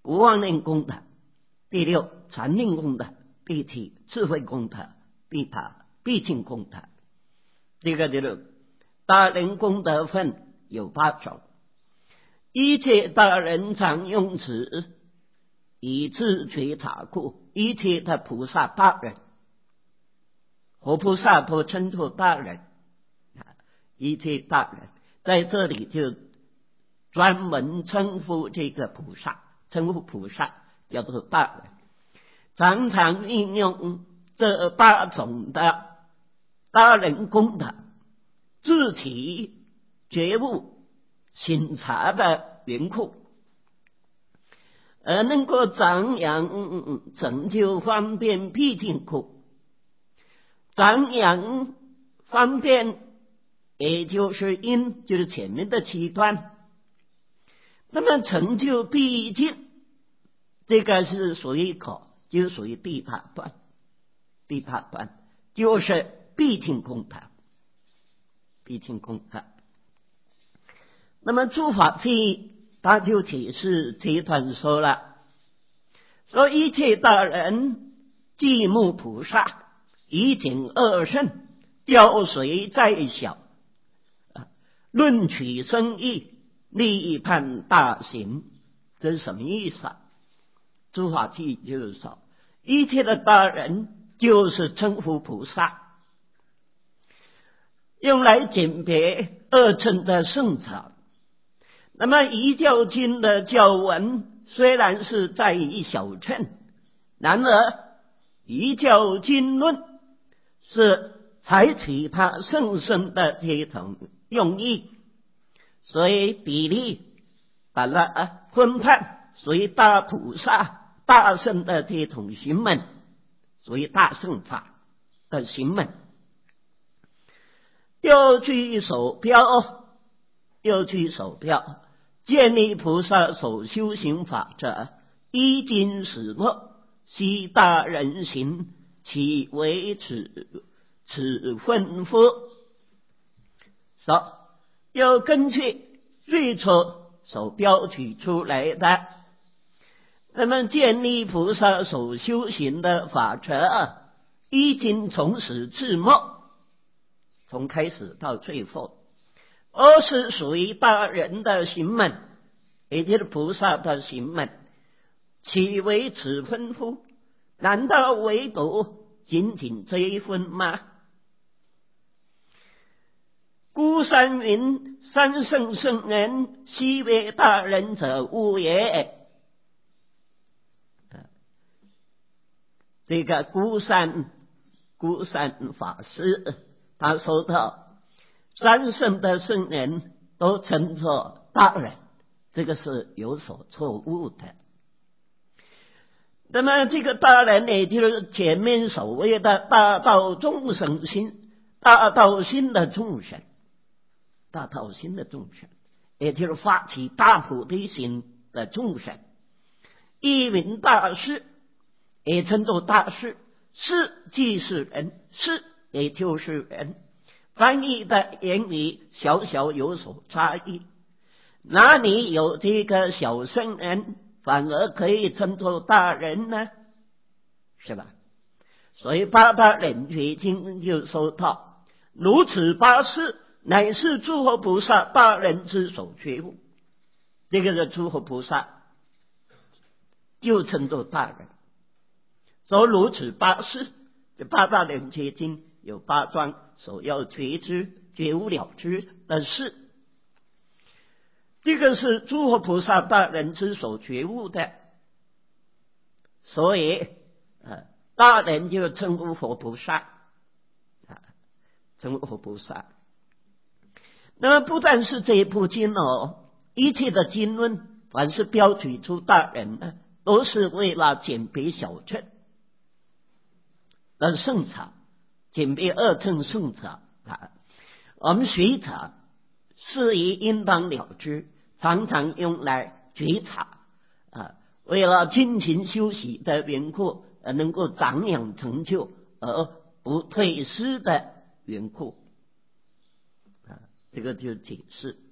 不妄念功德；第六，禅定功德；第七，智慧功德；第八，毕竟功德。这个就是大人功德分有8种。一切大人常用此以自觉察故，一切的菩萨大人，活菩萨都称作大人，一切大人在这里就专门称呼这个菩萨，称呼菩萨叫做大人，常常运用这8种的大人功德，自体觉悟醒察的缘故，而能够长养成就方便毕竟故。长养方便也就是因，就是前面的7段。那么成就毕竟，这个是属于口，就是属于第8段。第8段就是毕竟功德，毕竟功德。那么诸法譬他就解释这段说了，说一切大人寂目菩萨，以警恶圣，教随在小，论取生意，立判大行。这是什么意思啊？诸法譬就是说，一切的大人就是称呼菩萨，用来鉴别恶乘的圣者。那么遗教经的教文虽然是在于小乘，然而遗教经论是采取它甚深的这种用意，所以比例把它分判属于大菩萨大圣的这种行门，属于大圣法的行门。又据手标，建立菩萨所修行法者，依经始末，悉大人行，其为此吩咐。说要根据最初所标举出来的，那么建立菩萨所修行的法则，依经从始至末，从开始到最后，而是属于大人的行门，也就是菩萨的行门，岂为此吩咐？难道唯独仅仅这一分吗？故三云：三圣圣人，悉为大人者物也。这个孤山法师他说到，三圣的圣人都称作大人，这个是有所错误的。那么这个大人也就是前面所谓的大道众生心，大道心的众生，也就是发起大菩提心的众生。一名大士也称作大士，士即是人，士也就是人，翻译的言语小小有所差异，哪里有这个小圣人反而可以称作大人呢？是吧？所以八大人觉经就说到，如此八事，乃是诸佛菩萨大人之所觉悟。这个是诸佛菩萨就称作大人。说如此八事，这八大人觉经有8桩所要觉知、觉悟了知的事，这个是诸佛菩萨大人之所觉悟的，所以大人就称呼佛菩萨，称呼佛菩萨。那么不但是这一部经一切的经论，凡是标举出大人呢，都是为了鉴别小乘的圣者，鉴别恶乘圣者我们学者是以应当了知，常常用来觉察为了精勤修习的缘故，能够长养成就而不退失的缘故这个就解释。